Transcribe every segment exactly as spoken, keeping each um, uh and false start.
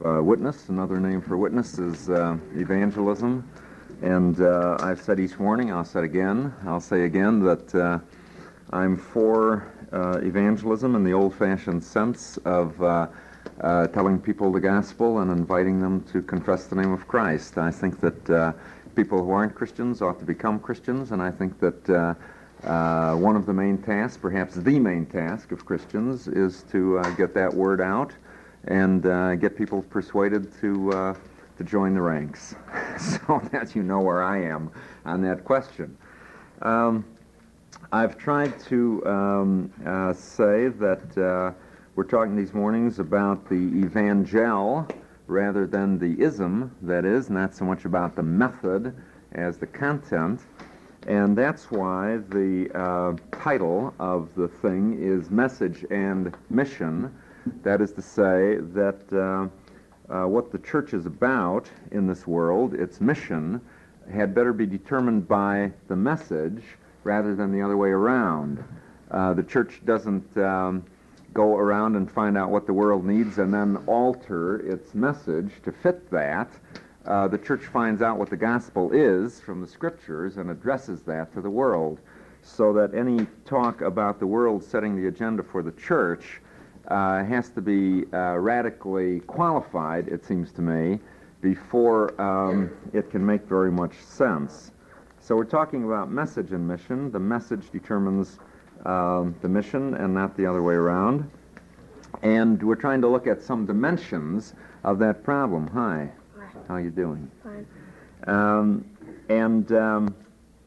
Uh, witness, another name for witness is uh, evangelism. And uh, I've said each morning, I'll say again, I'll say again that uh, I'm for uh, evangelism in the old-fashioned sense of uh, uh, telling people the gospel and inviting them to confess the name of Christ. I think that uh, people who aren't Christians ought to become Christians, and I think that uh, uh, one of the main tasks, perhaps the main task of Christians, is to uh, get that word out and uh, get people persuaded to uh, to join the ranks, so that you know where I am on that question. Um, I've tried to um, uh, say that uh, we're talking these mornings about the evangel rather than the ism, that is, not so much about the method as the content, and that's why the uh, title of the thing is Message and Mission. That is to say that uh, uh, what the church is about in this world, its mission, had better be determined by the message rather than the other way around. Uh, the church doesn't um, go around and find out what the world needs and then alter its message to fit that. Uh, the church finds out what the gospel is from the scriptures and addresses that to the world, so that any talk about the world setting the agenda for the church Uh, has to be uh, radically qualified, it seems to me, before um, it can make very much sense. So we're talking about message and mission. The message determines um, the mission and not the other way around. And we're trying to look at some dimensions of that problem. Hi. Hi. How you doing? Fine. Um, and um,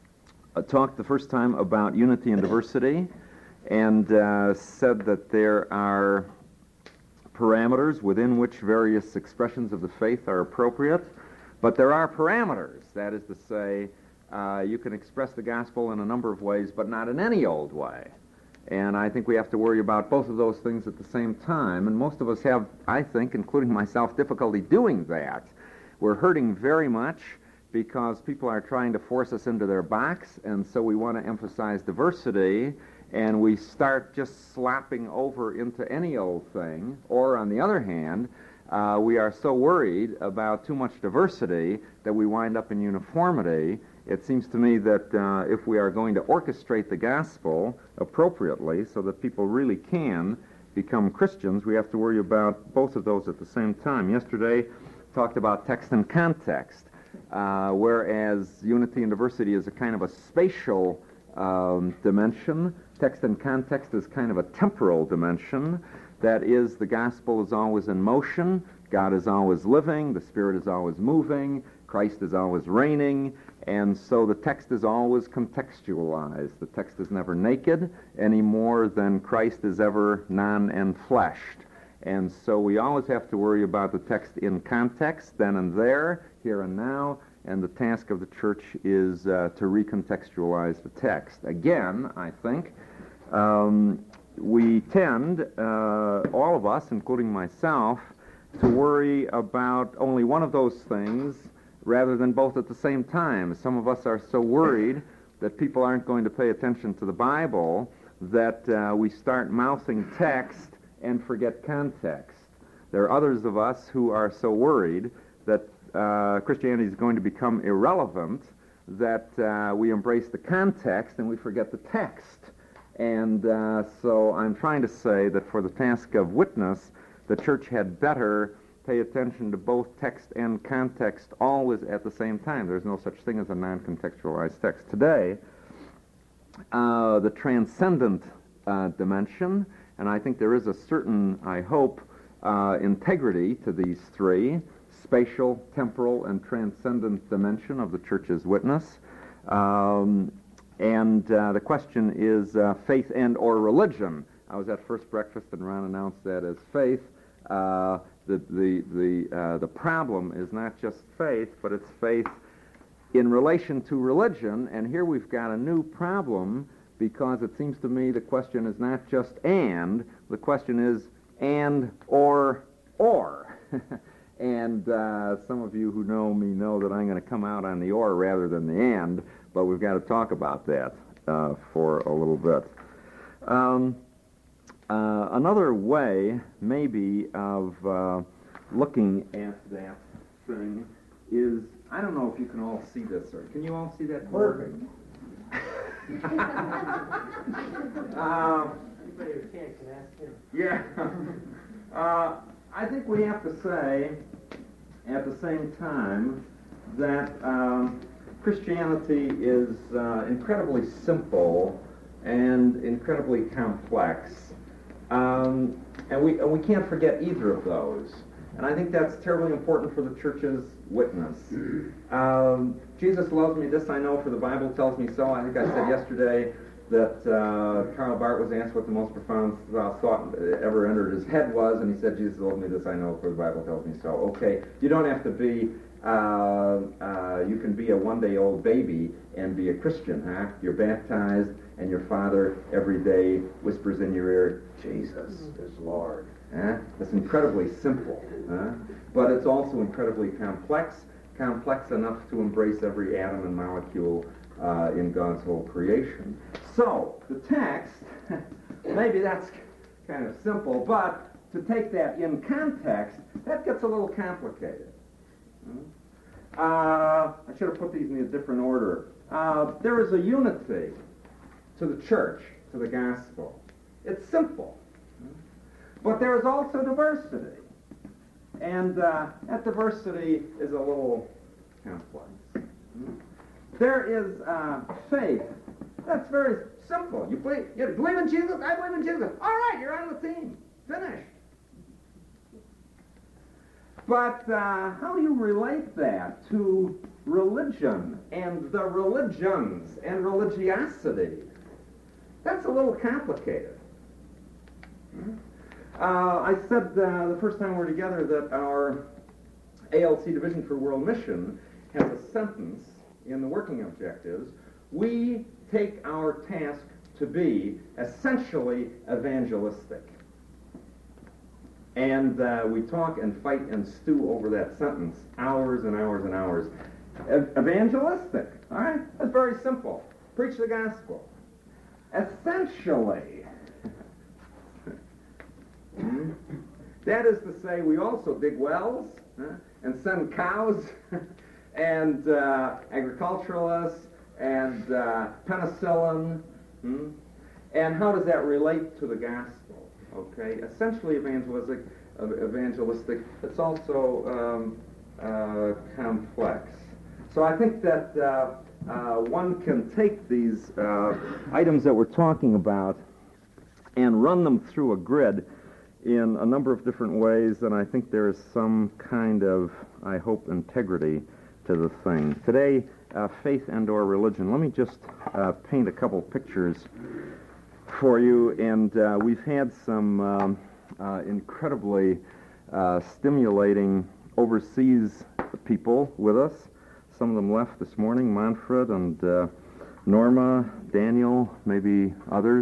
I talked the first time about unity and diversity, and uh, said that there are parameters within which various expressions of the faith are appropriate, but there are parameters. That is to say, uh, you can express the gospel in a number of ways, but not in any old way. And I think we have to worry about both of those things at the same time, and most of us have, I think, including myself, difficulty doing that. We're hurting very much because people are trying to force us into their box, and so we want to emphasize diversity, and we start just slapping over into any old thing. Or, on the other hand, uh, we are so worried about too much diversity that we wind up in uniformity. It seems to me that uh, if we are going to orchestrate the gospel appropriately so that people really can become Christians, we have to worry about both of those at the same time. Yesterday, talked about text and context, uh, whereas unity and diversity is a kind of a spatial um, dimension. Text and context is kind of a temporal dimension. That is, the gospel is always in motion, God is always living, the Spirit is always moving, Christ is always reigning, and so the text is always contextualized. The text is never naked any more than Christ is ever non-enfleshed. And so we always have to worry about the text in context, then and there, here and now, and the task of the church is uh, to recontextualize the text. Again, I think, um, we tend, uh, all of us, including myself, to worry about only one of those things rather than both at the same time. Some of us are so worried that people aren't going to pay attention to the Bible that uh, we start mouthing text and forget context. There are others of us who are so worried that uh, Christianity is going to become irrelevant that uh, we embrace the context and we forget the text. And uh, so I'm trying to say that for the task of witness, the church had better pay attention to both text and context always at the same time. There's no such thing as a non-contextualized text. Today, uh, the transcendent uh, dimension, and I think there is a certain, I hope, uh, integrity to these three, spatial, temporal, and transcendent dimension of the church's witness. Um, and uh, the question is uh, faith and or religion. I was at First Breakfast, and Ron announced that as faith. Uh, the the the uh, the problem is not just faith, but it's faith in relation to religion. And here we've got a new problem, because it seems to me the question is not just and, the question is and or or. And uh, some of you who know me know that I'm going to come out on the or rather than the and, but we've got to talk about that uh, for a little bit. Um, uh, another way, maybe, of uh, looking at that thing is, I don't know if you can all see this, or can you all see that? Perfect. uh, Anybody who can't can ask him. yeah. uh, I think we have to say, at the same time, that um, Christianity is uh, incredibly simple and incredibly complex. Um, and we and we can't forget either of those. And I think that's terribly important for the church's witness. Um, Jesus loves me, this I know, for the Bible tells me so. I think I said yesterday that uh, Karl Barth was asked what the most profound uh, thought ever entered his head was, and he said, Jesus loves me, this I know, for the Bible tells me so. Okay, you don't have to be, uh, uh, you can be a one-day-old baby and be a Christian, huh? You're baptized, and your father every day whispers in your ear, Jesus is Lord. Huh? It's incredibly simple, huh? But it's also incredibly complex, complex enough to embrace every atom and molecule uh, in God's whole creation. So, the text, maybe that's kind of simple, but to take that in context, that gets a little complicated. Uh, I should have put these in a different order. Uh, there is a unity to the church, to the gospel. It's simple. But there is also diversity. And uh, that diversity is a little complex. There is uh, faith. That's very simple. You believe, you believe in Jesus? I believe in Jesus. All right, you're on the team. Finished. But uh, how do you relate that to religion and the religions and religiosity? That's a little complicated. Hmm? Uh, I said uh, the first time we were together that our A L C Division for World Mission has a sentence in the working objectives. We take our task to be essentially evangelistic. And uh, we talk and fight and stew over that sentence hours and hours and hours. E- evangelistic, all right? That's very simple. Preach the gospel. Essentially, Hmm? That is to say, we also dig wells huh, and send cows and uh, agriculturalists and uh, penicillin. Hmm? And how does that relate to the gospel? Okay, essentially evangelistic. Uh, evangelistic. It's also um, uh, complex. So I think that uh, uh, one can take these uh, items that we're talking about and run them through a grid in a number of different ways, and I think there is some kind of, I hope, integrity to the thing. Today, uh, faith and or religion. Let me just uh, paint a couple pictures for you, and uh, we've had some um, uh, incredibly uh, stimulating overseas people with us. Some of them left this morning, Manfred and uh, Norma, Daniel, maybe others.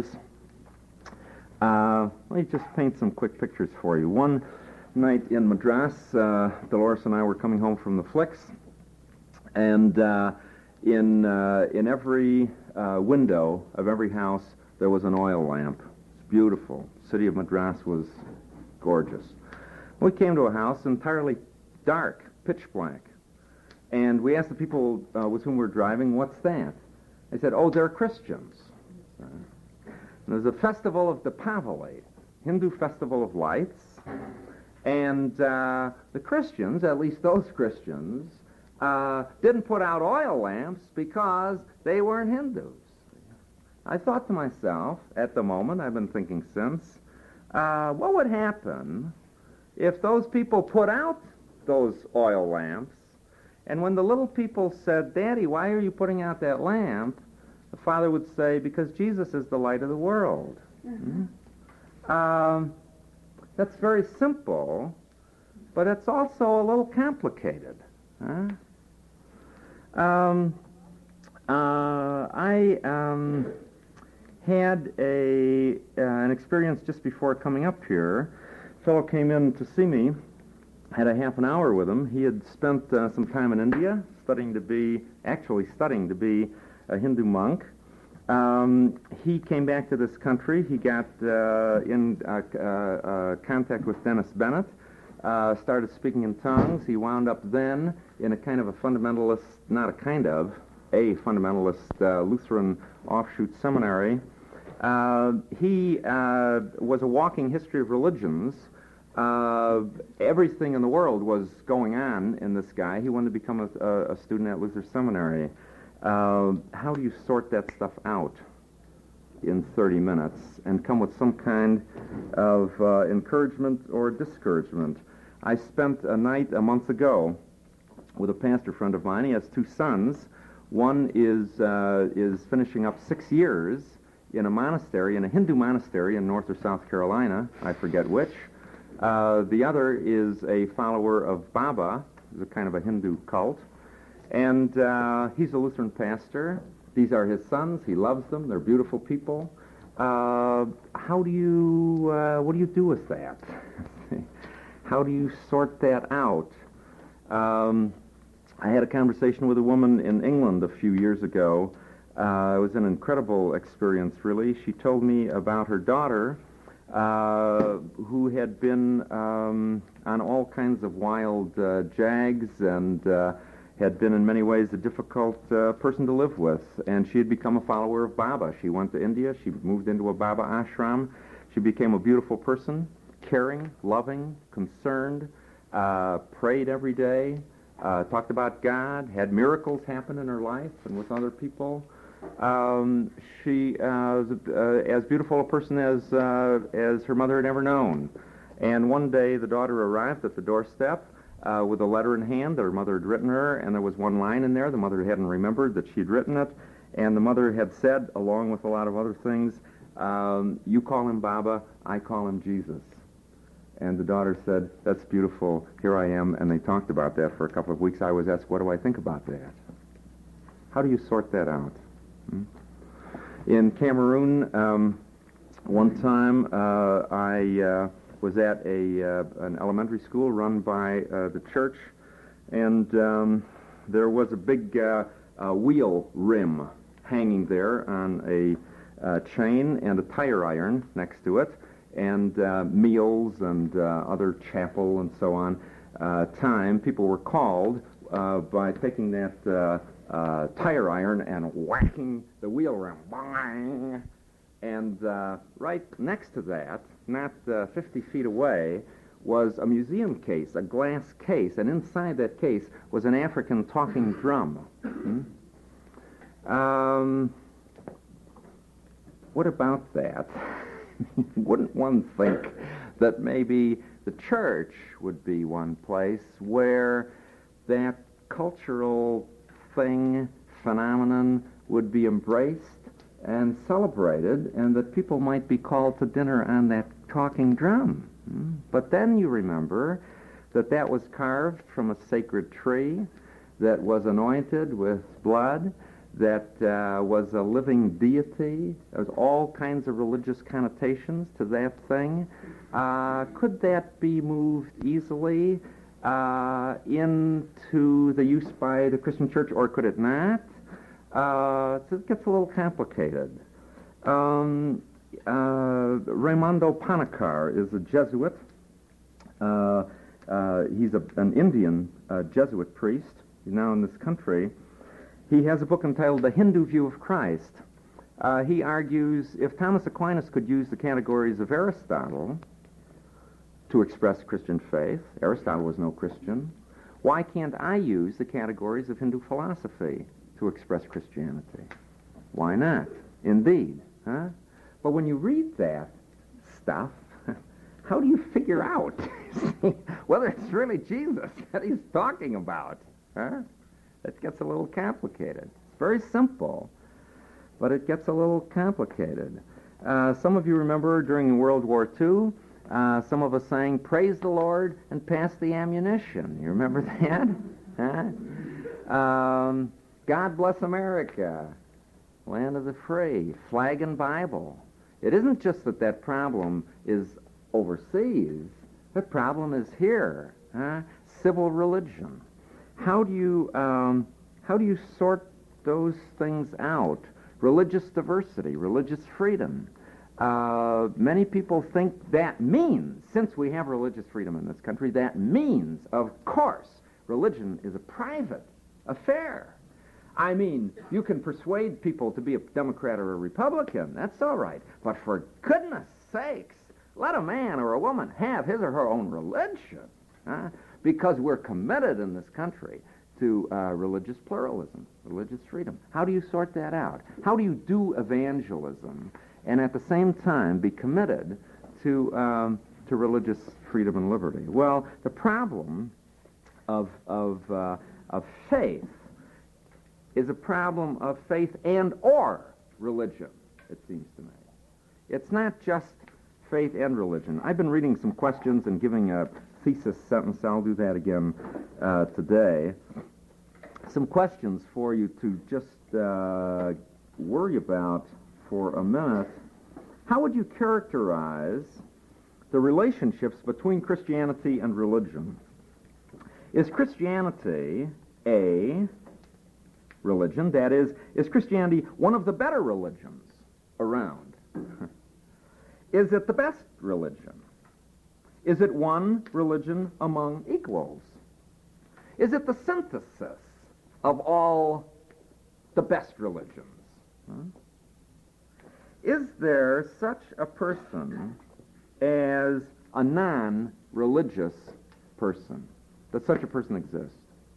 Uh, let me just paint some quick pictures for you. One night in Madras, uh, Dolores and I were coming home from the flicks, and uh, in uh, in every uh, window of every house there was an oil lamp. It's beautiful. The city of Madras was gorgeous. We came to a house entirely dark, pitch black, and we asked the people uh, with whom we were driving, "What's that?" They said, "Oh, they're Christians." Uh, There's a festival of Deepavali, Hindu festival of lights, and uh, the Christians, at least those Christians, uh, didn't put out oil lamps because they weren't Hindus. I thought to myself, at the moment, I've been thinking since, uh, what would happen if those people put out those oil lamps, and when the little people said, "Daddy, why are you putting out that lamp?" the father would say, "Because Jesus is the light of the world." Mm-hmm. Um, that's very simple, but it's also a little complicated. Huh? Um, uh, I um, had a uh, an experience just before coming up here. A fellow came in to see me, had a half an hour with him. He had spent uh, some time in India studying to be, actually studying to be a Hindu monk. Um, he came back to this country. He got uh, in uh, uh, uh, contact with Dennis Bennett, uh, started speaking in tongues. He wound up then in a kind of a fundamentalist, not a kind of, a fundamentalist uh, Lutheran offshoot seminary. Uh, he uh, was a walking history of religions. Uh, everything in the world was going on in this guy. He wanted to become a, a, a student at Luther Seminary. Uh, how do you sort that stuff out in thirty minutes and come with some kind of uh, encouragement or discouragement? I spent a night a month ago with a pastor friend of mine. He has two sons. One is uh, is finishing up six years in a monastery, in a Hindu monastery in North or South Carolina, I forget which. Uh, the other is a follower of Baba, a kind of a Hindu cult, and uh, he's a Lutheran pastor. These are his sons. He loves them. They're beautiful people. Uh, how do you, uh, what do you do with that? How do you sort that out? Um, I had a conversation with a woman in England a few years ago. Uh, it was an incredible experience, really. She told me about her daughter, uh, who had been um, on all kinds of wild uh, jags and uh, had been in many ways a difficult uh, person to live with. And she had become a follower of Baba. She went to India. She moved into a Baba ashram. She became a beautiful person, caring, loving, concerned, uh, prayed every day, uh, talked about God, had miracles happen in her life and with other people. Um, she uh, was uh, as beautiful a person as uh, as her mother had ever known. And one day the daughter arrived at the doorstep uh, with a letter in hand that her mother had written her, and there was one line in there. The mother hadn't remembered that she had written it, and the mother had said, along with a lot of other things, um, you call him Baba, I call him Jesus. And the daughter said, that's beautiful, here I am, and they talked about that for a couple of weeks. I was asked, what do I think about that? How do you sort that out? In Cameroon, um, one time uh, I uh, was at a uh, an elementary school run by uh, the church, and um, there was a big uh, uh, wheel rim hanging there on a uh, chain and a tire iron next to it, and uh, meals and uh, other chapel and so on uh, time. People were called uh, by taking that uh, Uh, tire iron and whacking the wheel around, bang! And uh, right next to that, not uh, fifty feet away, was a museum case, a glass case, and inside that case was an African talking drum. Hmm? Um, what about that? Wouldn't one think that maybe the church would be one place where that cultural thing, phenomenon, would be embraced and celebrated, and that people might be called to dinner on that talking drum? Hmm? But then you remember that that was carved from a sacred tree, that was anointed with blood, that uh, was a living deity. There was all kinds of religious connotations to that thing. Uh, could that be moved easily Uh, into the use by the Christian church, or could it not? Uh, so it gets a little complicated. Um, uh, Raimondo Panikkar is a Jesuit. Uh, uh, he's a, an Indian uh, Jesuit priest. He's now in this country. He has a book entitled The Hindu View of Christ. Uh, he argues if Thomas Aquinas could use the categories of Aristotle to express Christian faith, Aristotle was no Christian, why can't I use the categories of Hindu philosophy to express Christianity? Why not? Indeed. Huh? But when you read that stuff, how do you figure out whether it's really Jesus that he's talking about? Huh? It gets a little complicated. It's very simple, but it gets a little complicated. Uh, some of you remember during World War Two, Uh, some of us sang, praise the Lord and pass the ammunition. You remember that? Huh? Um, God bless America, land of the free, flag and Bible. It isn't just that that problem is overseas. The problem is here. Huh? Civil religion. How do you um, how do you sort those things out? Religious diversity, religious freedom. Uh, many people think that means, since we have religious freedom in this country, that means, of course, religion is a private affair. I mean, you can persuade people to be a Democrat or a Republican. That's all right. But for goodness sakes, let a man or a woman have his or her own religion, huh? Because we're committed in this country to uh, religious pluralism, religious freedom. How do you sort that out? How do you do evangelism and at the same time be committed to um, to religious freedom and liberty? Well, the problem of of uh, of faith is a problem of faith and or religion, it seems to me. It's not just faith and religion. I've been reading some questions and giving a thesis sentence. I'll do that again uh, today. Some questions for you to just uh, worry about for a minute. How would you characterize the relationships between Christianity and religion? Is Christianity a religion? That is, is Christianity one of the better religions around? Is it the best religion? Is it one religion among equals? Is it the synthesis of all the best religions? Huh? Is there such a person as a non-religious person? Does such a person exist?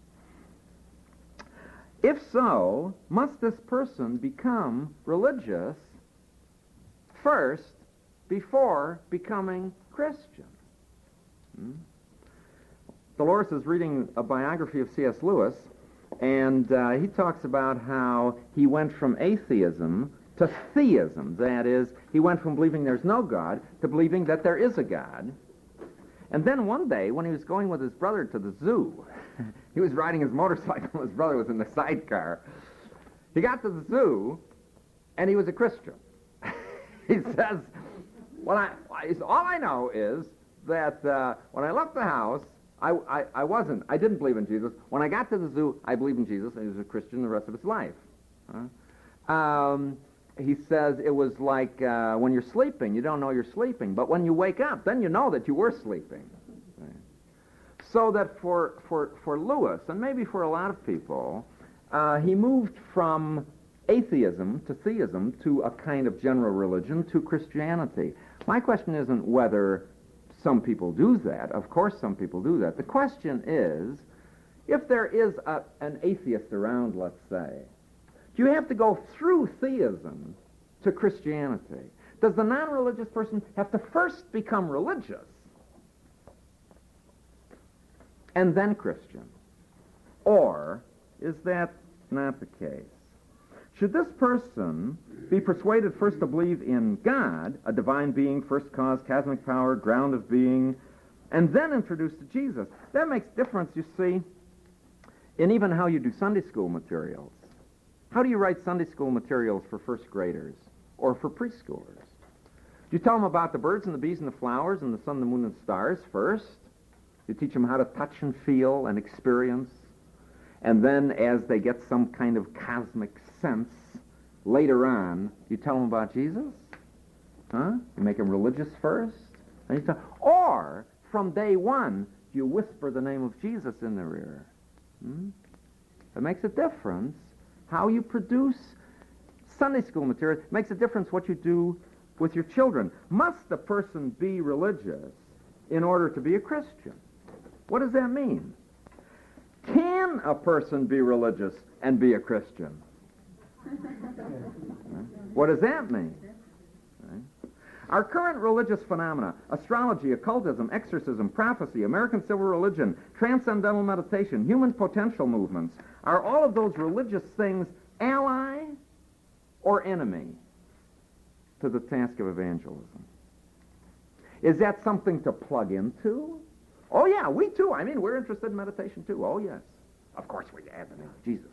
If so, must this person become religious first before becoming Christian? Hmm? Dolores is reading a biography of C S Lewis, and uh, he talks about how he went from atheism to theism. That is, he went from believing there's no God to believing that there is a God. And then one day, when he was going with his brother to the zoo, he was riding his motorcycle, his brother was in the sidecar. He got to the zoo, and he was a Christian. He says, well, I, all I know is that uh, when I left the house, I, I, I wasn't, I didn't believe in Jesus. When I got to the zoo, I believed in Jesus, and he was a Christian the rest of his life. Huh? Um, he says it was like uh, when you're sleeping, you don't know you're sleeping, but when you wake up, then you know that you were sleeping. Right? So that for, for, for Lewis, and maybe for a lot of people, uh, he moved from atheism to theism to a kind of general religion to Christianity. My question isn't whether some people do that. Of course some people do that. The question is, if there is a, an atheist around, let's say, do you have to go through theism to Christianity? Does the non-religious person have to first become religious and then Christian? Or is that not the case? Should this person be persuaded first to believe in God, a divine being, first cause, cosmic power, ground of being, and then introduced to Jesus? That makes difference, you see, in even how you do Sunday school materials. How do you write Sunday school materials for first graders or for preschoolers? Do you tell them about the birds and the bees and the flowers and the sun, the moon, and the stars first? You teach them how to touch and feel and experience. And then as they get some kind of cosmic sense, later on, you tell them about Jesus? Huh? You make them religious first? And you tell, or, from day one, you whisper the name of Jesus in their ear. Hmm? That makes a difference. How you produce Sunday school material makes a difference what you do with your children. Must a person be religious in order to be a Christian? What does that mean? Can a person be religious and be a Christian? What does that mean? Our current religious phenomena, astrology, occultism, exorcism, prophecy, American civil religion, transcendental meditation, human potential movements, are all of those religious things ally or enemy to the task of evangelism? Is that something to plug into? Oh, yeah, we too. I mean, we're interested in meditation too. Oh, yes. Of course we add the name of Jesus.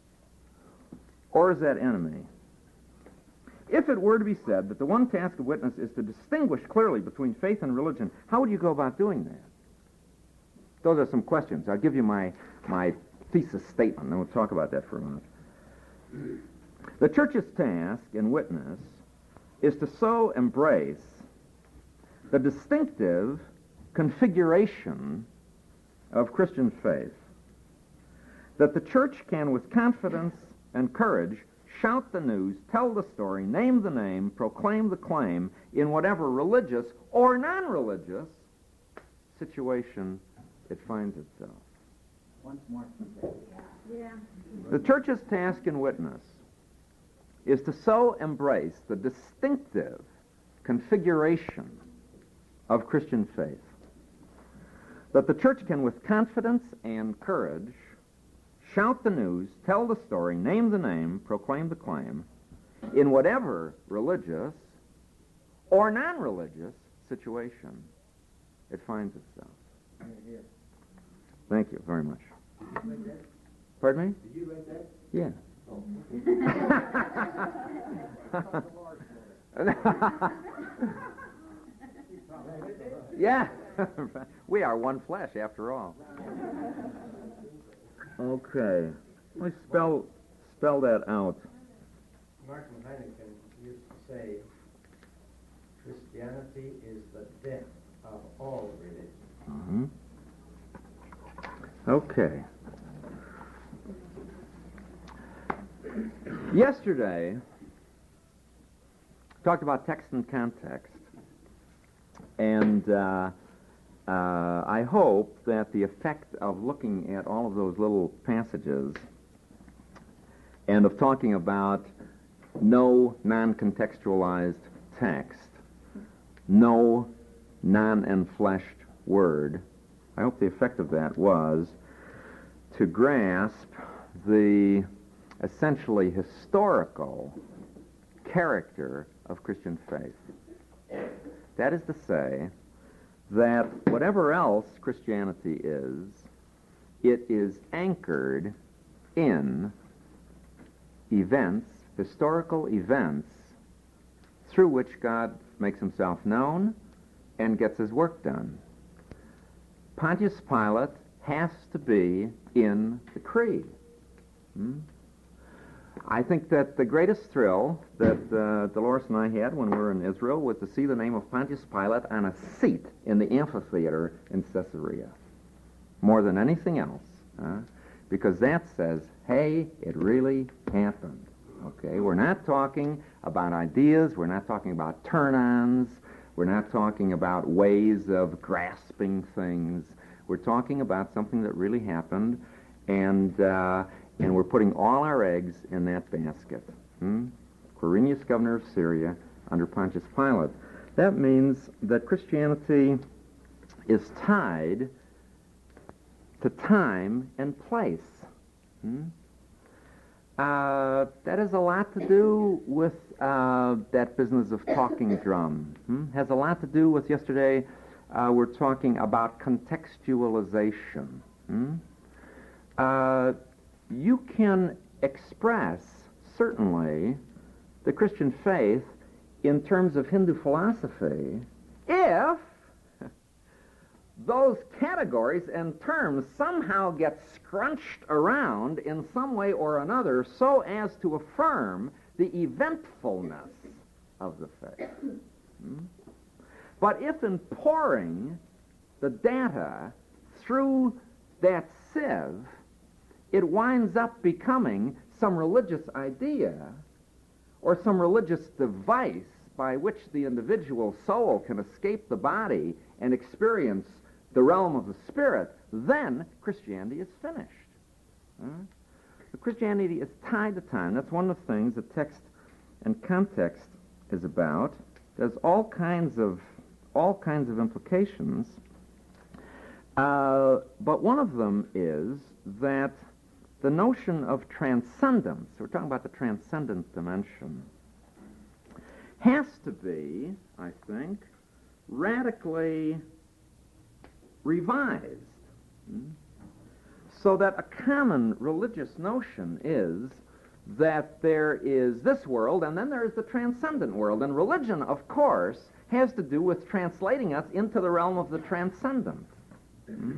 Or is that enemy? If it were to be said that the one task of witness is to distinguish clearly between faith and religion, how would you go about doing that? Those are some questions. I'll give you my, my thesis statement, and we'll talk about that for a minute. The church's task in witness is to so embrace the distinctive configuration of Christian faith that the church can, with confidence and courage, shout the news, tell the story, name the name, proclaim the claim in whatever religious or non-religious situation it finds itself. Once more, Yeah. The church's task and witness is to so embrace the distinctive configuration of Christian faith that the church can, with confidence and courage, shout the news, tell the story, name the name, proclaim the claim, in whatever religious or non-religious situation it finds itself. Thank you very much. Pardon me? Did you write that? Yeah. Yeah. We are one flesh, after all. Okay. Let me spell spell that out. Martin Heineken used to say, Christianity is the death of all religions. Mm-hmm. Okay. Yesterday, talked about text and context, and uh, uh, I hope that the effect of looking at all of those little passages and of talking about no non-contextualized text, no non-enfleshed word, I hope the effect of that was to grasp the essentially historical character of Christian faith. That is to say that whatever else Christianity is, it is anchored in events, historical events, through which God makes himself known and gets his work done. Pontius Pilate has to be in the creed. Hmm? I think that the greatest thrill that uh, Dolores and I had when we were in Israel was to see the name of Pontius Pilate on a seat in the amphitheater in Caesarea, more than anything else, huh? Because that says, hey, it really happened. Okay, we're not talking about ideas, we're not talking about turn-ons, we're not talking about ways of grasping things. We're talking about something that really happened, and uh, and we're putting all our eggs in that basket. Hmm? Quirinius, governor of Syria, under Pontius Pilate. That means that Christianity is tied to time and place. Hmm? Uh, that has a lot to do with uh, that business of talking drum. Hmm? Has a lot to do with yesterday uh, we're talking about contextualization. Hmm? Uh, you can express, certainly, the Christian faith in terms of Hindu philosophy if those categories and terms somehow get scrunched around in some way or another so as to affirm the eventfulness of the faith. Hmm? But if in pouring the data through that sieve, it winds up becoming some religious idea or some religious device by which the individual soul can escape the body and experience the realm of the spirit, then Christianity is finished. Huh? So Christianity is tied to time. That's one of the things that text and context is about. There's all kinds of all kinds of implications, uh, but one of them is that the notion of transcendence, we're talking about the transcendent dimension, has to be, I think, radically revised, hmm? so that a common religious notion is that there is this world and then there is the transcendent world. And religion, of course, has to do with translating us into the realm of the transcendent. Hmm?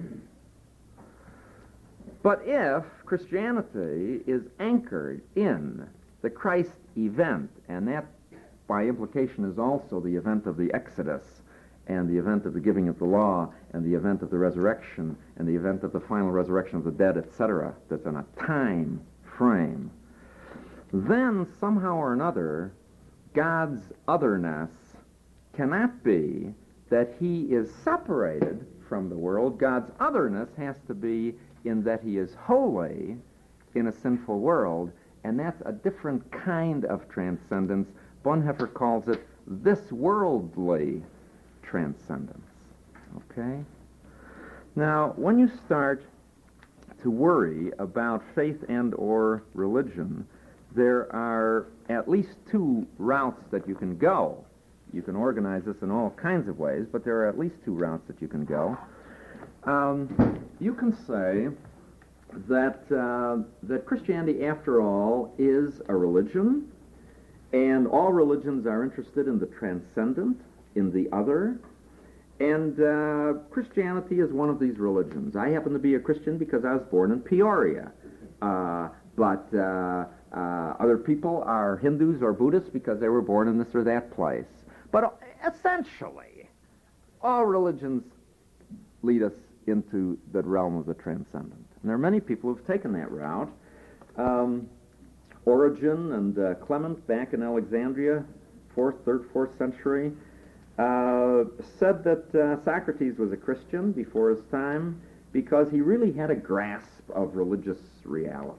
But if Christianity is anchored in the Christ event, and that by implication, is also the event of the Exodus, and the event of the giving of the law, and the event of the resurrection, and the event of the final resurrection of the dead, et cetera, that's in a time frame, then somehow or another, God's otherness cannot be that he is separated from the world. God's otherness has to be in that he is holy in a sinful world, and that's a different kind of transcendence. Bonhoeffer calls it this worldly transcendence. Okay? Now, when you start to worry about faith and or religion, there are at least two routes that you can go. You can organize this in all kinds of ways, but there are at least two routes that you can go. Um, you can say that uh, that Christianity, after all, is a religion, and all religions are interested in the transcendent, in the other, and uh, Christianity is one of these religions. I happen to be a Christian because I was born in Peoria, uh, but uh, uh, other people are Hindus or Buddhists because they were born in this or that place. But essentially, all religions lead us into the realm of the transcendent. And there are many people who have taken that route. Um, Origen and uh, Clement, back in Alexandria, fourth, third, fourth century, uh, said that uh, Socrates was a Christian before his time because he really had a grasp of religious reality.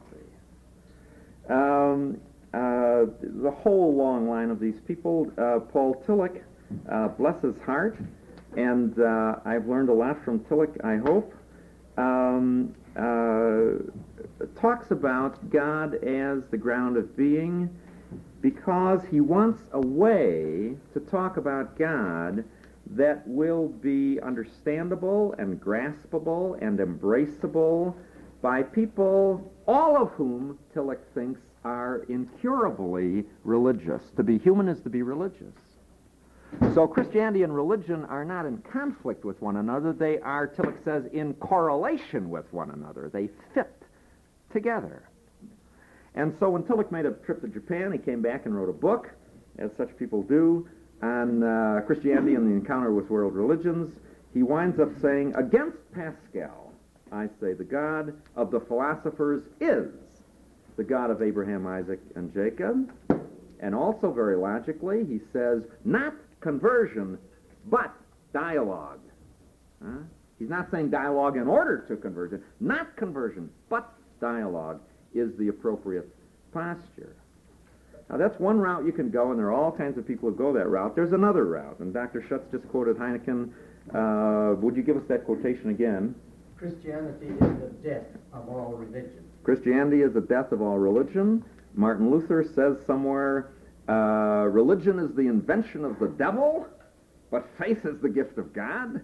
Um, uh, the whole long line of these people, uh, Paul Tillich, uh, bless his heart, and uh, I've learned a lot from Tillich, I hope, um, uh, talks about God as the ground of being because he wants a way to talk about God that will be understandable and graspable and embraceable by people, all of whom Tillich thinks are incurably religious. To be human is to be religious. So Christianity and religion are not in conflict with one another. They are, Tillich says, in correlation with one another. They fit together. And so when Tillich made a trip to Japan, he came back and wrote a book, as such people do, on uh, Christianity and the encounter with world religions. He winds up saying, against Pascal, I say the God of the philosophers is the God of Abraham, Isaac, and Jacob. And also, very logically, he says, not conversion, but dialogue. Huh? He's not saying dialogue in order to conversion. Not conversion, but dialogue is the appropriate posture. Now, that's one route you can go, and there are all kinds of people who go that route. There's another route, and Doctor Schutz just quoted Heineken. Uh, would you give us that quotation again? Christianity is the death of all religion. Christianity is the death of all religion. Martin Luther says somewhere, uh, religion is the invention of the devil, but faith is the gift of God.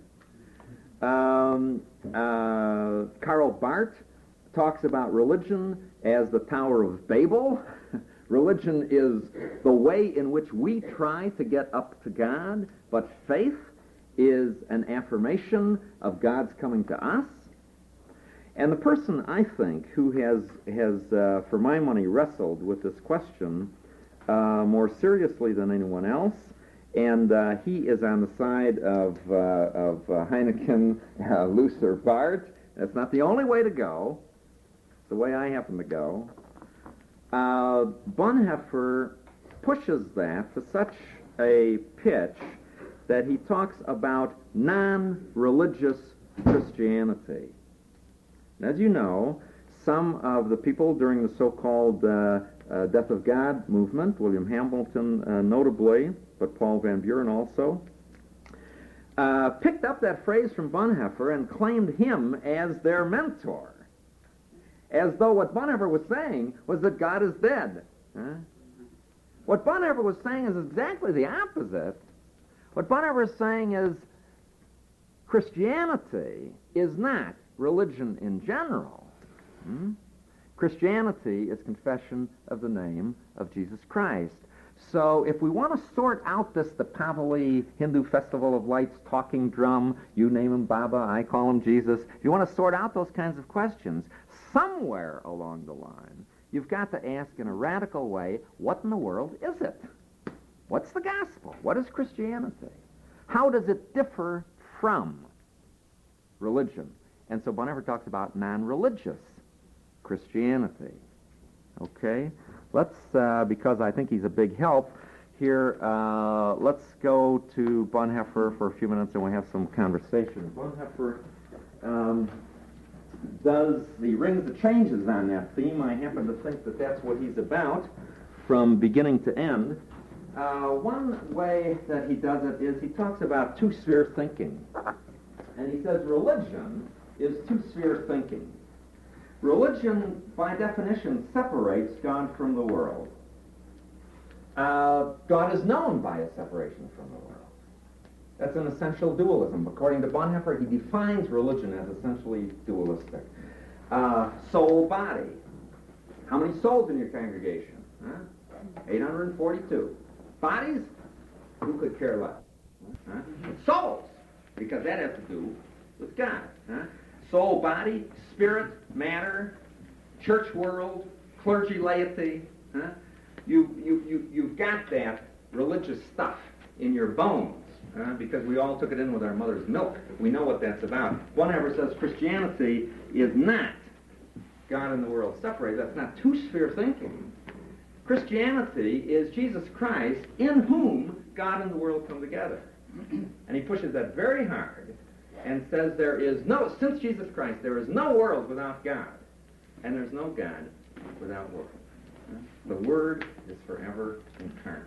Um, uh, Karl Barth talks about religion as the Tower of Babel. Religion is the way in which we try to get up to God, but faith is an affirmation of God's coming to us. And the person, I think, who has, has uh, for my money, wrestled with this question uh, more seriously than anyone else, and uh, he is on the side of, uh, of uh, Heineken, uh, Luther, Barth. That's not the only way to go. It's the way I happen to go. Uh, Bonhoeffer pushes that to such a pitch that he talks about non-religious Christianity. And as you know, some of the people during the so-called uh, uh, Death of God movement, William Hamilton uh, notably, but Paul Van Buren also, uh, picked up that phrase from Bonhoeffer and claimed him as their mentor, as though what Bonhoeffer was saying was that God is dead. Huh? What Bonhoeffer was saying is exactly the opposite. What Bonhoeffer is saying is Christianity is not religion in general. Hmm? Christianity is confession of the name of Jesus Christ. So if we want to sort out this, the Pavali Hindu Festival of Lights talking drum, you name him Baba, I call him Jesus, if you want to sort out those kinds of questions, somewhere along the line, you've got to ask in a radical way, what in the world is it? What's the gospel? What is Christianity? How does it differ from religion? And so Bonhoeffer talks about non-religious Christianity. Okay? Let's, uh, because I think he's a big help here, uh, let's go to Bonhoeffer for a few minutes and we'll have some conversation. Bonhoeffer um, does, he rings the changes on that theme. I happen to think that that's what he's about from beginning to end. Uh, one way that he does it is he talks about two-sphere thinking. And he says religion is two-sphere thinking. Religion, by definition, separates God from the world. Uh, God is known by a separation from the world. That's an essential dualism. According to Bonhoeffer, he defines religion as essentially dualistic. Uh, soul-body. How many souls in your congregation? Huh? eight hundred forty-two. Bodies? Who could care less? Huh? Souls, because that has to do with God. Huh? Soul, body, spirit, matter, church world, clergy, laity. Huh? You, you, you, you've got that religious stuff in your bones, uh, because we all took it in with our mother's milk. We know what that's about. Bonhoeffer says Christianity is not God and the world separated. That's not two-sphere thinking. Christianity is Jesus Christ in whom God and the world come together. And he pushes that very hard and says there is no, since Jesus Christ, there is no world without God, and there's no God without world. The Word is forever incarnate.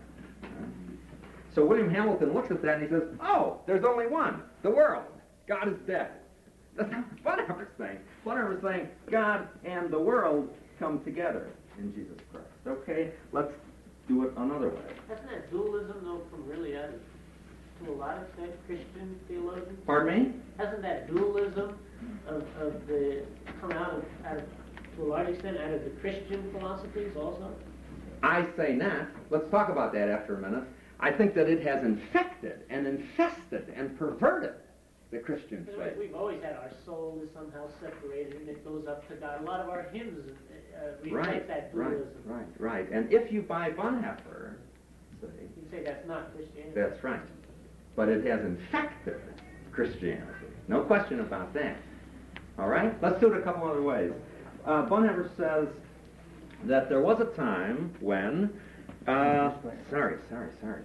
So William Hamilton looks at that and he says, oh, there's only one, the world. God is dead. That's not what Bonhoeffer's saying. Bonhoeffer's saying God and the world come together in Jesus Christ. Okay, let's do it another way. Hasn't that dualism, though, come really out of, to a lot of extent, Christian theologians? Pardon me? Hasn't that dualism of, of the come out of, out of, to a large extent, out of the Christian philosophies also? I say not. Let's talk about that after a minute. I think that it has infected and infested and perverted the Christian faith. We've always had our soul is somehow separated and it goes up to God. A lot of our hymns uh, reflect Right, that right, dualism. right, right. And if you buy Bonhoeffer, see, You say that's not Christianity. that's right. But it has infected Christianity. No question about that. All right? Let's do it a couple other ways. Uh, Bonhoeffer says that there was a time when... Uh, sorry, sorry, sorry.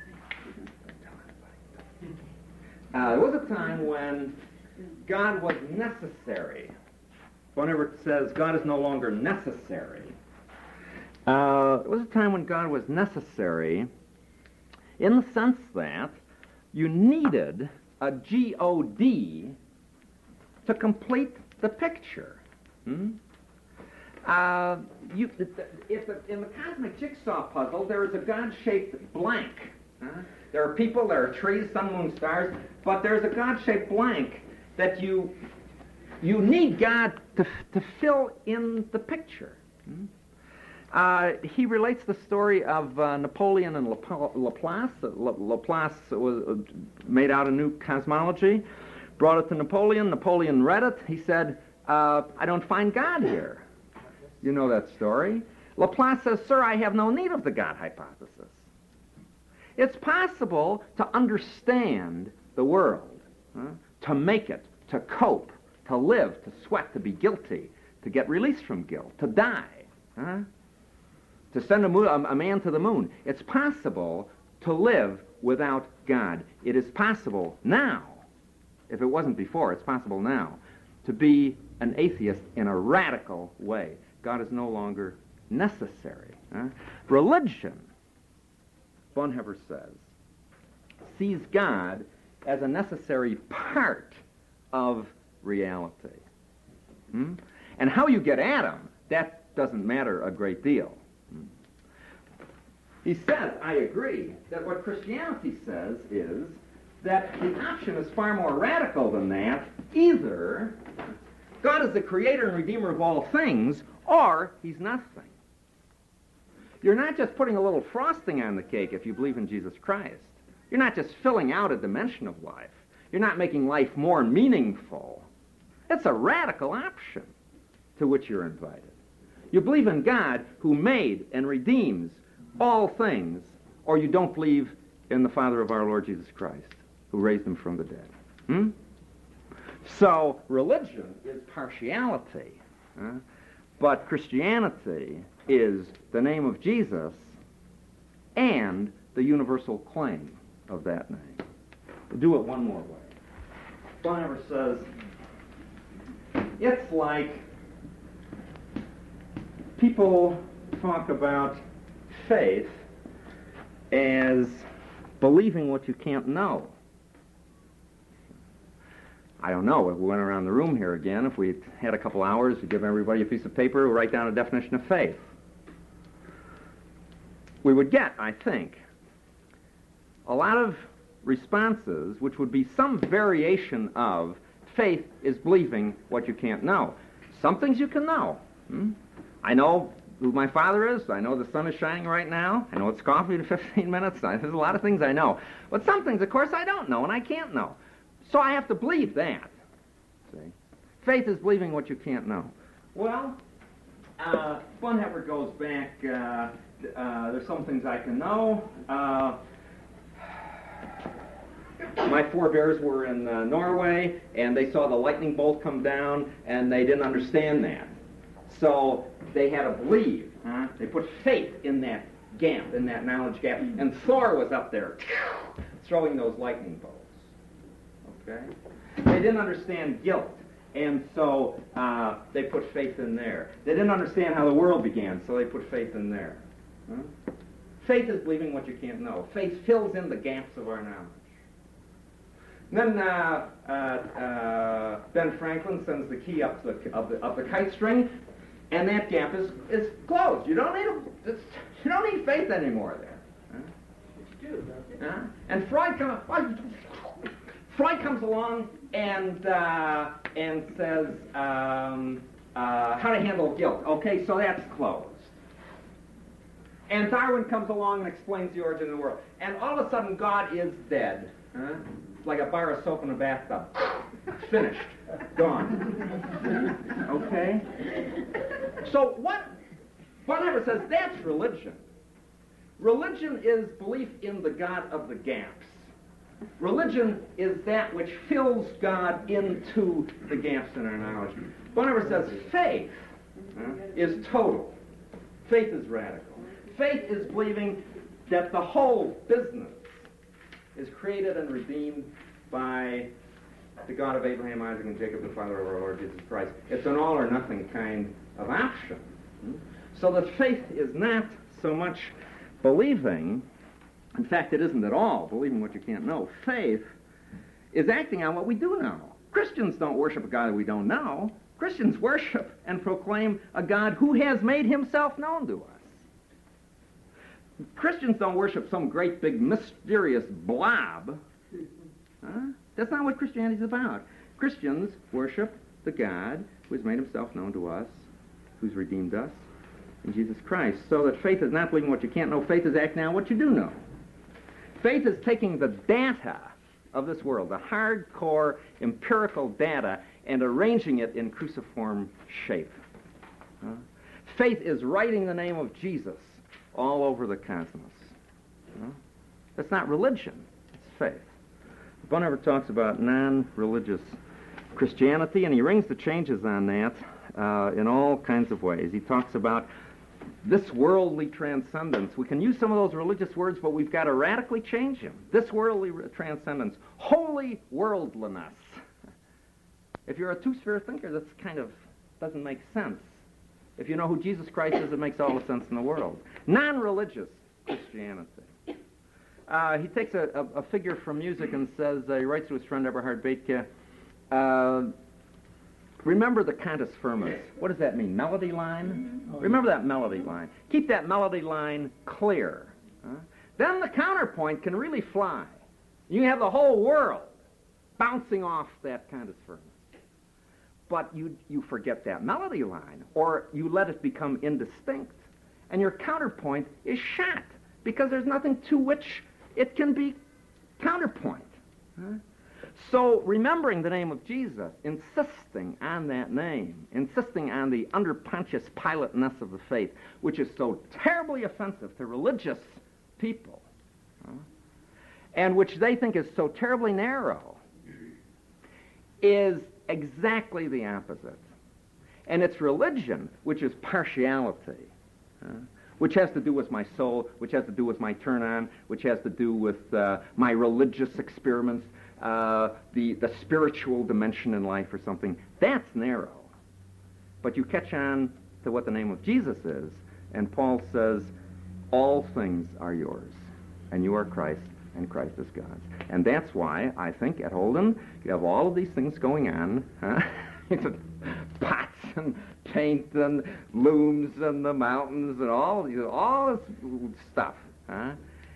Uh, there was a time when God was necessary. Bonhoeffer says God is no longer necessary. Uh, there was a time when God was necessary in the sense that you needed a G O D to complete the picture. Hmm? Uh, you, if the, in the cosmic jigsaw puzzle, there is a God-shaped blank. Huh? There are people, there are trees, sun, moon, stars, but there's a God-shaped blank that you you need God to, to fill in the picture. Hmm? Uh, he relates the story of uh, Napoleon and Lap- Laplace. La- Laplace was, uh, made out a new cosmology, brought it to Napoleon. Napoleon read it. He said, uh, I don't find God here. You know that story. Laplace says, sir, I have no need of the God hypothesis. It's possible to understand the world, huh? To make it, to cope, to live, to sweat, to be guilty, to get released from guilt, to die, huh? To send a, mo- a man to the moon. It's possible to live without God. It is possible now, if it wasn't before, it's possible now, to be an atheist in a radical way. God is no longer necessary. Huh? Religion, Bonhoeffer says, sees God as a necessary part of reality. Hmm? And how you get at him, that doesn't matter a great deal. Hmm? He says, I agree, that what Christianity says is that the option is far more radical than that. Either God is the creator and redeemer of all things, or he's nothing. You're not just putting a little frosting on the cake if you believe in Jesus Christ. You're not just filling out a dimension of life. You're not making life more meaningful. It's a radical option to which you're invited. You believe in God who made and redeems all things, or you don't believe in the Father of our Lord Jesus Christ, who raised him from the dead. Hmm? So religion is partiality, huh? But Christianity is the name of Jesus and the universal claim of that name. We'll do it one more way. Bonhoeffer says, it's like people talk about faith as believing what you can't know. I don't know, if we went around the room here again, if we had a couple hours to give everybody a piece of paper, we'll write down a definition of faith. We would get, I think, a lot of responses which would be some variation of faith is believing what you can't know. Some things you can know. Hmm? I know who my father is. I know the sun is shining right now. I know it's coffee in fifteen minutes. There's a lot of things I know. But some things, of course, I don't know and I can't know. So I have to believe that. See? Faith is believing what you can't know. Well, uh, Bonhoeffer goes back. Uh, uh, there's some things I can know. Uh, my forebears were in uh, Norway, and they saw the lightning bolt come down, and they didn't understand that. So they had to believe. Huh? They put faith in that gap, in that knowledge gap. And Thor was up there throwing those lightning bolts. Okay? They didn't understand guilt, and so uh, they put faith in there. They didn't understand how the world began, so they put faith in there. Huh? Faith is believing what you can't know. Faith fills in the gaps of our knowledge. Then uh, uh, uh, Ben Franklin sends the key up the, up the, up the kite string, and that gap is, is closed. You don't need a, it's, you don't need faith anymore there. Huh? It's true, don't you? Huh? And Freud comes. Freud comes along and uh, and says um, uh, how to handle guilt. Okay, so that's closed. And Darwin comes along and explains the origin of the world. And all of a sudden, God is dead. Huh? Like a bar of soap in a bathtub. Finished. Gone. Okay? So what Bonhoeffer says, that's religion. Religion is belief in the God of the gaps. Religion is that which fills God into the gaps in our knowledge. Bonhoeffer says faith huh, is total. Faith is radical. Faith is believing that the whole business is created and redeemed by the God of Abraham, Isaac, and Jacob, the Father of our Lord Jesus Christ. It's an all or nothing kind of option. So that faith is not so much believing. In fact, it isn't at all believing what you can't know. Faith is acting on what we do know. Christians don't worship a God that we don't know. Christians worship and proclaim a God who has made himself known to us. Christians don't worship some great big mysterious blob. Huh? That's not what Christianity is about. Christians worship the God who has made himself known to us, who's redeemed us in Jesus Christ. So that faith is not believing what you can't know. Faith is acting on what you do know. Faith is taking the data of this world, the hardcore empirical data, and arranging it in cruciform shape. Huh? Faith is writing the name of Jesus all over the cosmos. Huh? That's not religion, it's faith. Bonhoeffer talks about non-religious Christianity, and he rings the changes on that uh, in all kinds of ways. He talks about this worldly transcendence. We can use some of those religious words, but we've got to radically change them. This worldly transcendence. Holy worldliness. If you're a two-sphere thinker, that's kind of doesn't make sense. If you know who Jesus Christ is, it makes all the sense in the world. Non-religious Christianity. Uh, he takes a, a, a figure from music and says, uh, he writes to his friend Eberhard Bethke, uh, remember the cantus firmus. What does that mean? Melody line? Mm-hmm. Remember that melody line. Keep that melody line clear. Huh? Then the counterpoint can really fly. You have the whole world bouncing off that cantus firmus. But you, you forget that melody line, or you let it become indistinct, and your counterpoint is shot, because there's nothing to which it can be counterpoint. Huh? So remembering the name of Jesus, insisting on that name, insisting on the under Pontius Pilate-ness of the faith, which is so terribly offensive to religious people, and which they think is so terribly narrow, is exactly the opposite. And it's religion, which is partiality, uh, which has to do with my soul, which has to do with my turn-on, which has to do with uh, my religious experiments, uh, the, the spiritual dimension in life or something. That's narrow. But you catch on to what the name of Jesus is, and Paul says, all things are yours, and you are Christ, and Christ is God's. And that's why I think at Holden you have all of these things going on, huh? Pots and paint and looms and the mountains and all, you know, all this stuff. Huh?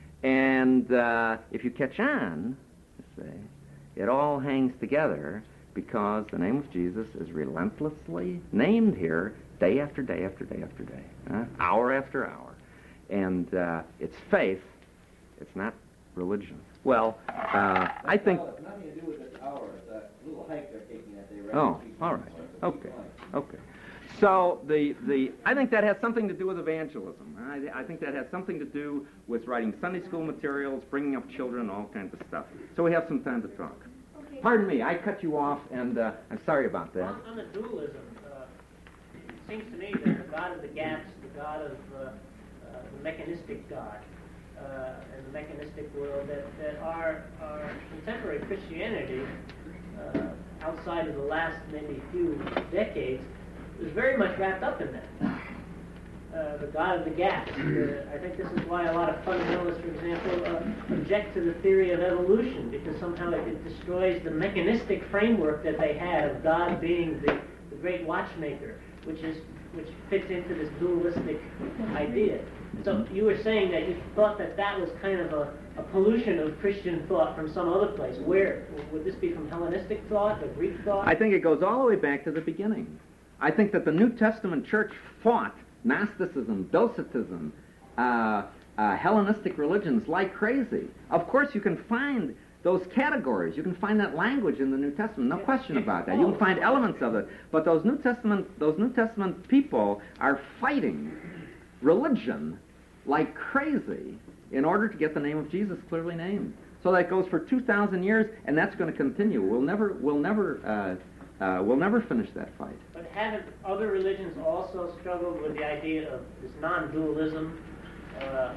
And uh, if you catch on, you see, it all hangs together because the name of Jesus is relentlessly named here day after day after day after day, huh? Hour after hour. And uh, it's faith, it's not religion. Well, uh, I think... Well, it's nothing to do with this hour. It's a little hike they're taking that day. Right Oh, all right. Okay. Okay. So the, the I think that has something to do with evangelism. I, I think that has something to do with writing Sunday school materials, bringing up children, all kinds of stuff. So we have some time to talk. Okay. Pardon me, I cut you off, and uh, I'm sorry about that. On, on the dualism, uh, it seems to me that the God of the gaps, the God of uh, uh, the mechanistic God, uh, and the mechanistic world, that, that our, our contemporary Christianity, uh, outside of the last maybe few decades, is very much wrapped up in that. Uh, the God of the gaps. Uh, I think this is why a lot of fundamentalists, for example, uh, object to the theory of evolution, because somehow it, it destroys the mechanistic framework that they had of God being the, the great watchmaker, which is which fits into this dualistic idea. So you were saying that you thought that that was kind of a, a pollution of Christian thought from some other place. Where? Would this be from Hellenistic thought or Greek thought? I think it goes all the way back to the beginning. I think that the New Testament church fought Gnosticism, Docetism, uh, uh, Hellenistic religions like crazy. Of course, you can find those categories. You can find that language in the New Testament. No question about that. You can find elements of it. But those New Testament, those New Testament people are fighting religion like crazy in order to get the name of Jesus clearly named. So that goes for two thousand years, and that's going to continue. We'll never, we'll never, uh, uh, we'll never finish that fight. But haven't other religions also struggled with the idea of this non-dualism? Uh,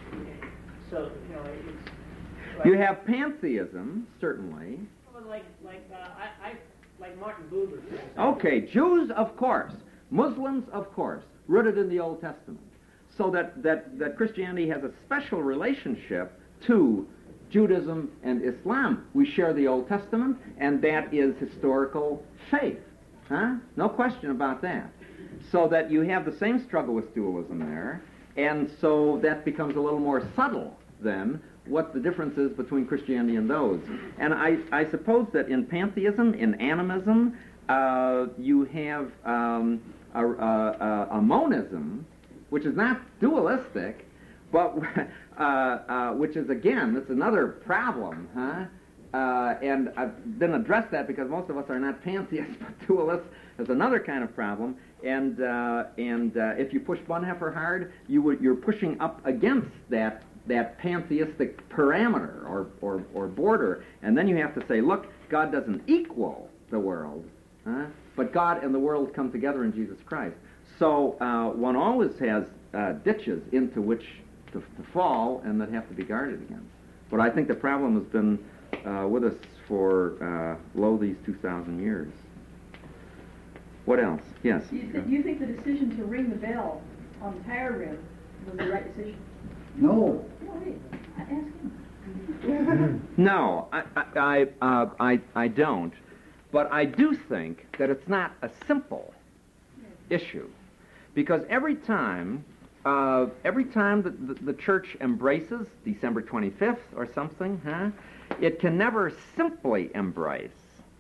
so, you know, it's... Like, You have pantheism, certainly. well, like, like, uh, I, I, like Martin Buber, for example. Okay, Jews, of course. Muslims, of course, rooted in the Old Testament. So that, that, that Christianity has a special relationship to Judaism and Islam. We share the Old Testament, and that is historical faith. Huh? No question about that. So that you have the same struggle with dualism there, and so that becomes a little more subtle then, what the difference is between Christianity and those. And I, I suppose that in pantheism, in animism, uh, you have um, a, a, a monism, which is not dualistic, but uh, uh, which is, again, that's another problem, huh? Uh, and I didn't address that because most of us are not pantheists, but dualists is another kind of problem. And uh, and uh, if you push Bonhoeffer hard, you would, you're pushing up against that that pantheistic parameter or, or, or border, and then you have to say, look, God doesn't equal the world, huh? But God and the world come together in Jesus Christ. So uh, one always has uh, ditches into which to, to fall and that have to be guarded against. But I think the problem has been uh, with us for, uh, lo, these two thousand years. What else? Yes? Do you, th- do you think the decision to ring the bell on the tire rim was the right decision? No. No, wait. I asked him. No, I, I, I, uh, I, I don't. But I do think that it's not a simple issue. Because every time, uh, every time that the, the church embraces December twenty-fifth or something, huh, it can never simply embrace.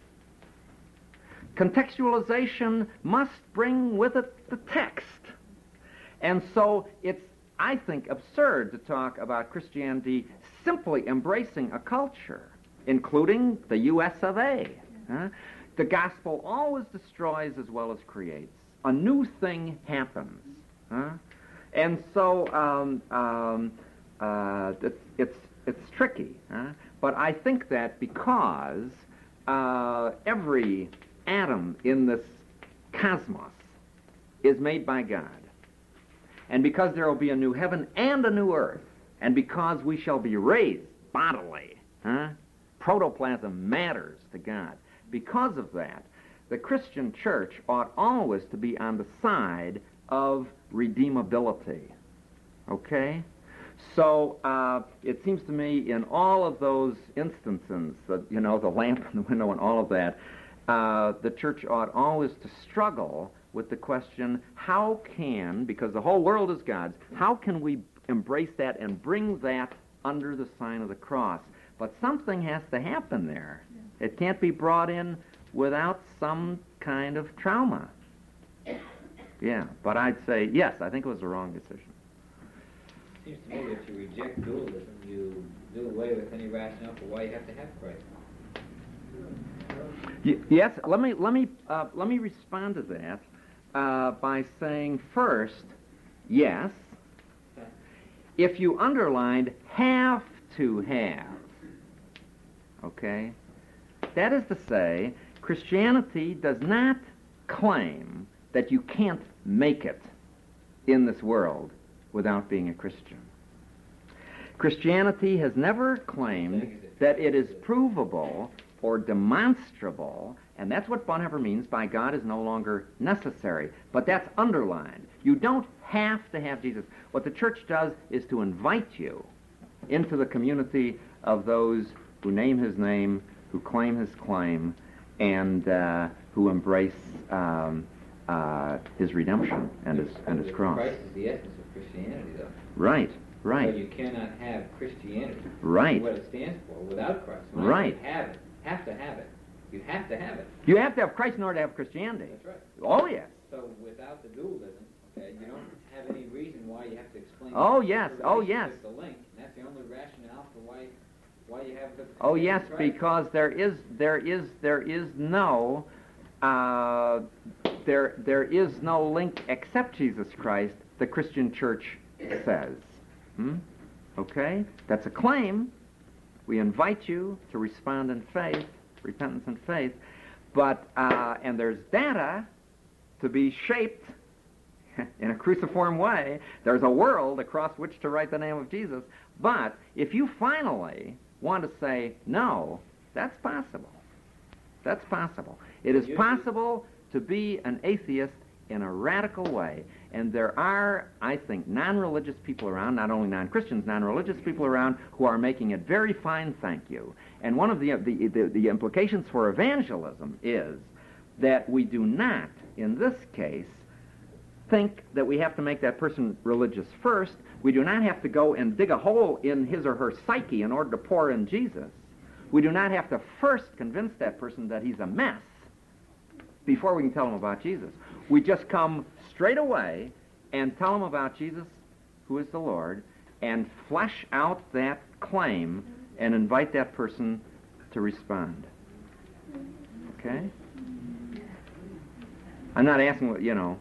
Contextualization must bring with it the text. And so it's, I think, absurd to talk about Christianity simply embracing a culture, including the U S of A. Huh? The gospel always destroys as well as creates. A new thing happens. Huh? And so um, um, uh, it's, it's, it's tricky. Huh? But I think that because uh, every atom in this cosmos is made by God, and because there will be a new heaven and a new earth, and because we shall be raised bodily, huh? Protoplasm matters to God. Because of that, the Christian church ought always to be on the side of redeemability. Okay? So uh, it seems to me in all of those instances, the, you know, the lamp in the window and all of that, uh, the church ought always to struggle with the question, how can, because the whole world is God's, how can we embrace that and bring that under the sign of the cross? But something has to happen there. It can't be brought in without some kind of trauma. Yeah, but I'd say, yes, I think it was a wrong decision. Seems to me that if you reject dualism, you do away with any rationale for why you have to have Christ. Y- yes, let me let me uh, let me respond to that uh, by saying first, yes. If you underlined have to have, okay, that is to say, Christianity does not claim that you can't make it in this world without being a Christian. Christianity has never claimed that it is provable or demonstrable, and that's what Bonhoeffer means by God is no longer necessary. But that's underlined. You don't have to have Jesus. What the church does is to invite you into the community of those who name his name, who claim his claim, and uh, who embrace um, uh, his redemption and his, and his cross. Christ is the essence of Christianity, though. Right, right. So you cannot have Christianity, right. what it stands for, without Christ. When right. You have it, have to have it. You have to have it. You have to have Christ in order to have Christianity. That's right. Oh, yes. So without the dualism, okay, you don't have any reason why you have to explain. Oh, yes. the Oh, yes. relationship, The link. And that's the only rationale for why why you have the. Oh, yes, Christ. because there is there is there is no uh, there there is no link except Jesus Christ. The Christian Church says. Hmm? Okay, that's a claim. We invite you to respond in faith, repentance and faith, but uh, and there's data to be shaped in a cruciform way. There's a world across which to write the name of Jesus. But if you finally want to say no, that's possible. That's possible. It is possible to be an atheist in a radical way. And there are, I think, non-religious people around, not only non-Christians, non-religious people around who are making it very fine, thank you. And one of the, the, the, the implications for evangelism is that we do not, in this case, think that we have to make that person religious first. We do not have to go and dig a hole in his or her psyche in order to pour in Jesus. We do not have to first convince that person that he's a mess before we can tell him about Jesus. We just come straight away and tell him about Jesus, who is the Lord, and flesh out that claim and invite that person to respond. Okay? I'm not asking what, you know.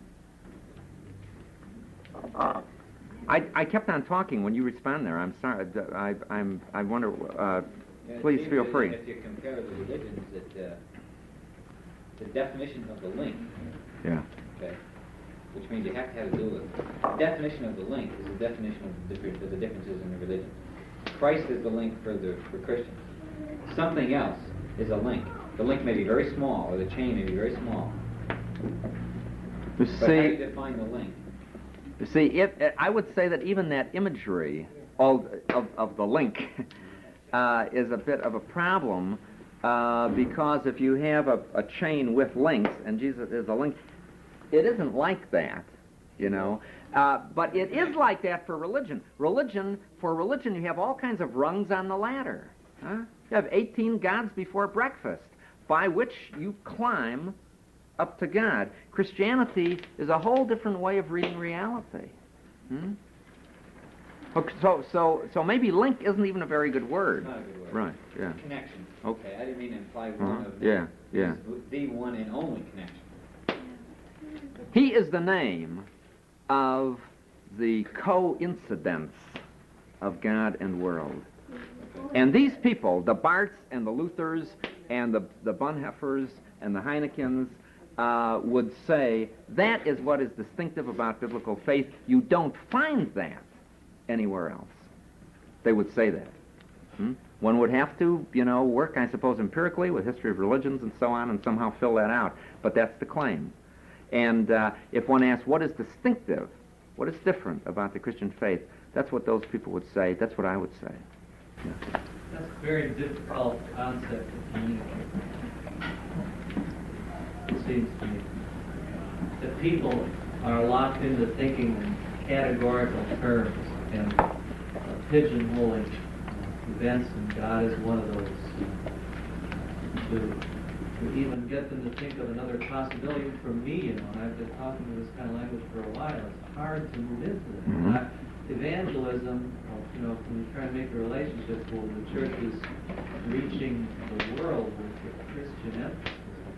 Uh, I, I kept on talking when you respond there. I'm sorry. I, I'm, I wonder, uh, Yeah, it please seems feel that free. If you compare the religions, that uh, the definition of the link, Yeah. okay, which means you have to have a dualism. The definition of the link is the definition of the, different, of the differences in the religion. Christ is the link for the for Christians. Something else is a link. The link may be very small, or the chain may be very small. You But how do you see, define the link? you see, it, it, I would say that even that imagery of, of, of the link uh, is a bit of a problem uh, because if you have a, a chain with links, and Jesus is a link, it isn't like that, you know. Uh, but it is like that for religion. Religion, for religion, you have all kinds of rungs on the ladder. Huh? You have eighteen gods before breakfast, by which you climb up to God. Christianity is a whole different way of reading reality. Hmm? Okay, so, so, so maybe link isn't even a very good word. It's not a good word. Right, yeah. Connection. Okay. Okay, I didn't mean to imply one Uh-huh. of Yeah, them. yeah. It's the one and only connection. He is the name of the coincidence of God and world. And these people, the Barths and the Luthers and the, the Bonhoeffers and the Heinekens, uh, would say that is what is distinctive about biblical faith. You don't find that anywhere else. They would say that. Hmm? One would have to, you know, work, I suppose, empirically with history of religions and so on and somehow fill that out. But that's the claim. And uh, if one asks what is distinctive, what is different about the Christian faith, that's what those people would say. That's what I would say. Yeah. That's a very difficult concept to communicate. It seems to me that people are locked into thinking in categorical terms and uh, pigeonholing uh, events, and God is one of those. Uh, to, to even get them to think of another possibility for me, you know, and I've been talking to this kind of language for a while. It's hard to move into it. Mm-hmm. I, evangelism, you know, when you try to make a relationship, well, the church is reaching the world with the Christian emphasis.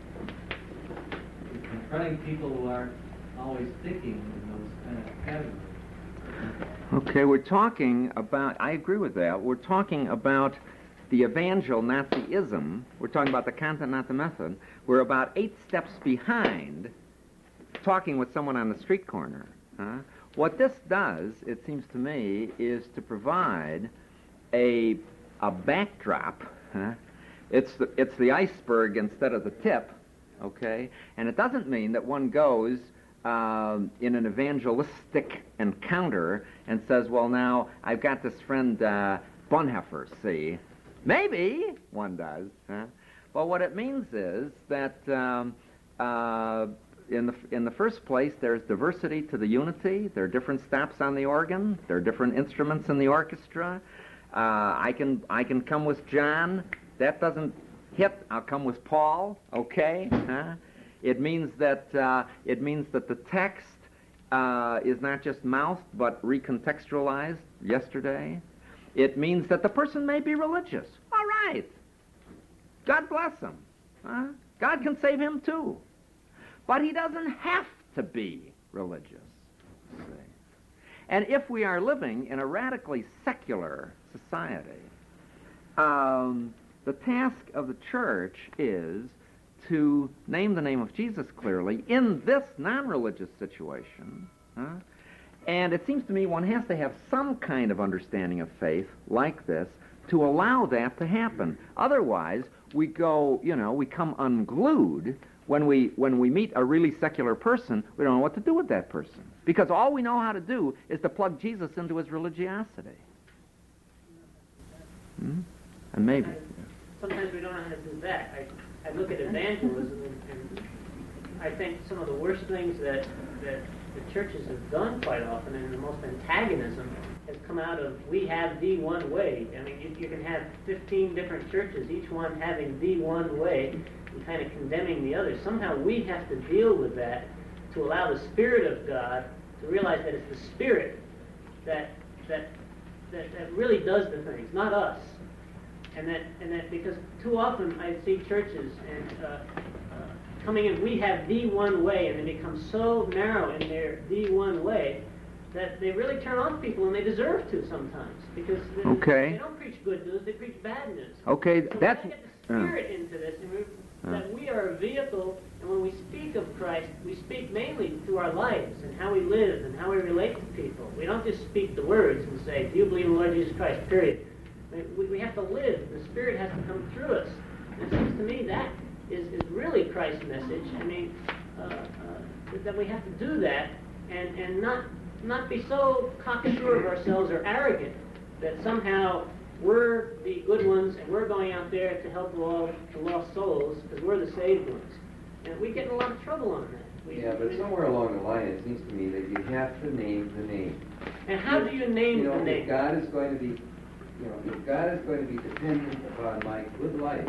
It's confronting people who aren't always thinking in those kind of categories. Okay, we're talking about, I agree with that, we're talking about the evangel, not the ism. We're talking about the content, not the method. We're about eight steps behind talking with someone on the street corner. Huh? What this does, it seems to me, is to provide a, a backdrop. Huh? It's, the, it's the iceberg instead of the tip, okay? And it doesn't mean that one goes um, in an evangelistic encounter and says, well, now, I've got this friend, uh, Bonhoeffer, see? Maybe one does. Huh? Well, what it means is that um, uh, in the in the first place, there's diversity to the unity. There are different stops on the organ. There are different instruments in the orchestra. Uh, I can I can come with John. That doesn't hit. I'll come with Paul. Okay. Huh? It means that uh, it means that the text uh, is not just mouthed but recontextualized yesterday. It means that the person may be religious. All right. God bless him. Huh? God can save him too. But he doesn't have to be religious. See? And if we are living in a radically secular society, um, the task of the church is to name the name of Jesus clearly in this non-religious situation. Huh? And it seems to me one has to have some kind of understanding of faith like this to allow that to happen. Otherwise, we go, you know, we come unglued. When we when we meet a really secular person, we don't know what to do with that person. Because all we know how to do is to plug Jesus into his religiosity. Hmm? And maybe. Sometimes we don't know how to do that. I, I look at evangelism and, and I think some of the worst things that, that the churches have done quite often, and the most antagonism has come out of we have the one way. I mean, you, you can have fifteen different churches, each one having the one way, and kind of condemning the others. Somehow we have to deal with that to allow the Spirit of God to realize that it's the Spirit that that that, that really does the things, not us. And that and that because too often I see churches and uh, uh, coming in, we have the one way, and they become so narrow in their the one way that they really turn off people, and they deserve to sometimes, because they, okay. they don't preach good news, they preach bad news. Okay, so that's... we get the Spirit uh, into this, and we, uh, that we are a vehicle, and when we speak of Christ, we speak mainly through our lives, and how we live, and how we relate to people. We don't just speak the words and say, do you believe in the Lord Jesus Christ, period. We, we have to live. The Spirit has to come through us. And it seems to me that is, is really Christ's message. I mean, uh, uh, that we have to do that and, and not not be so cocksure of ourselves or arrogant that somehow we're the good ones and we're going out there to help all the lost souls because we're the saved ones. And we get in a lot of trouble on that. We, yeah, but somewhere along the line it seems to me that you have to name the name. And how do you name you know, the name? If God is going to be You know, if God is going to be dependent upon my good life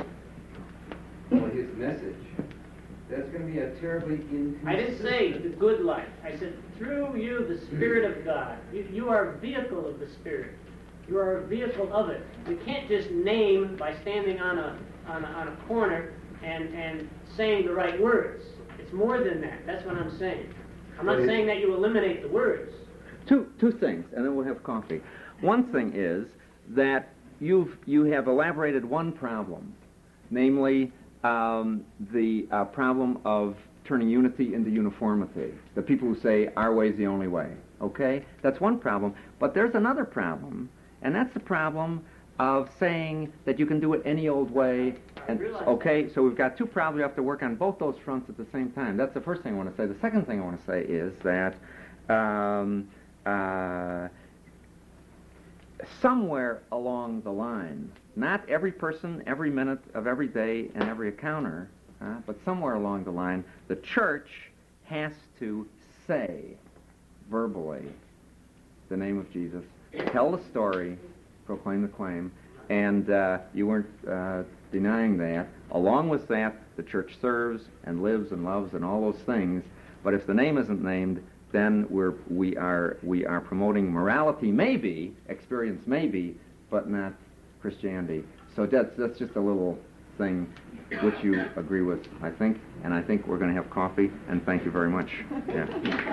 or his message, that's going to be a terribly inconsistent... I didn't say the good life. I said through you, the Spirit of God. You, you are a vehicle of the Spirit. You are a vehicle of it. You can't just name by standing on a on a, on a corner and, and saying the right words. It's more than that. That's what I'm saying. I'm not saying that you eliminate the words. Two, two things, and then we'll have coffee. One thing is that you've you have elaborated one problem, namely um, the uh, problem of turning unity into uniformity. The people who say our way is the only way. Okay, that's one problem. But there's another problem, and that's the problem of saying that you can do it any old way. And okay, so we've got two problems. We have to work on both those fronts at the same time. That's the first thing I want to say. The second thing I want to say is that um, uh, somewhere along the line, not every person, every minute of every day, and every encounter, uh, but somewhere along the line, the church has to say verbally the name of Jesus, tell the story, proclaim the claim, and uh, you weren't uh, denying that. Along with that, the church serves and lives and loves and all those things. But if the name isn't named, then we're we are we are promoting morality, maybe experience, maybe, but not Christianity. So that's that's just a little thing which you agree with, I think, and I think we're going to have coffee. And thank you very much. Yeah.